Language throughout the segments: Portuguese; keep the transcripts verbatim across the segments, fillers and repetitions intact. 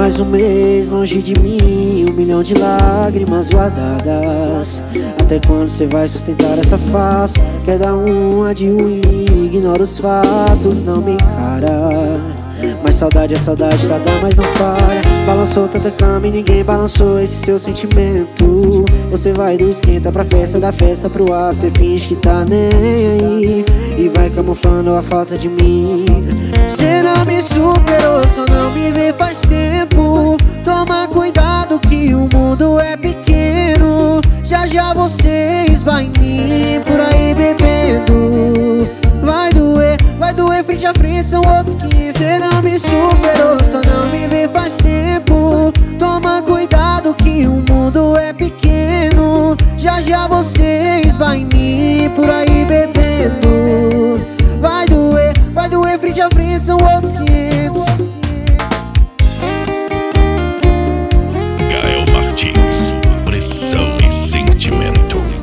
mais um mês longe de mim, um milhão de lágrimas guardadas. Até quando cê vai sustentar essa face? Quer dar uma de ruim, ignora os fatos, não me encara. Mas saudade é saudade, tá dando, mas não falha. Balançou tanta cama e ninguém balançou esse seu sentimento. Você vai do esquenta pra festa, da festa pro after, finge que tá nem aí e vai camuflando a falta de mim. Cê não me superou, só não me vê faz tempo. Toma cuidado que o mundo é pequeno. Já já você esbarra em mim por aí bebendo. Vai doer, vai doer frente a frente, são outros que cê não me superou, só não me vê faz tempo. Toma cuidado que o mundo é pequeno. Já já você esbarra em mim por aí bebendo. Vai doer, vai doer frente a frente, são outros quinhentos. Gael Martins, pressão e sentimento.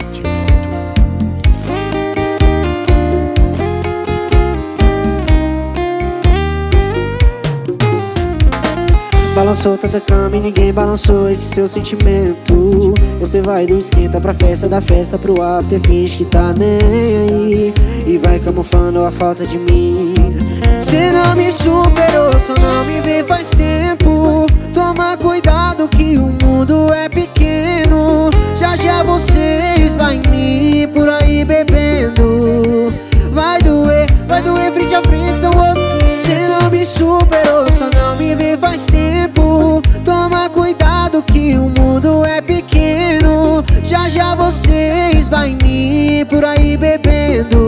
Balançou tanta cama e ninguém balançou esse seu sentimento. Você vai do esquenta pra festa, da festa pro after, finge que tá nem aí e vai camuflando a falta de mim. Cê não me superou, só não me vê faz tempo. Toma cuidado que o mundo é pequeno. Já já você esbarra em mim por aí bebendo. Vai doer, vai doer frente a frente, são outros que cê não me superou, só não me vê faz tempo. Toma cuidado que o mundo é pequeno. Já já você esbarra em mim por aí bebendo.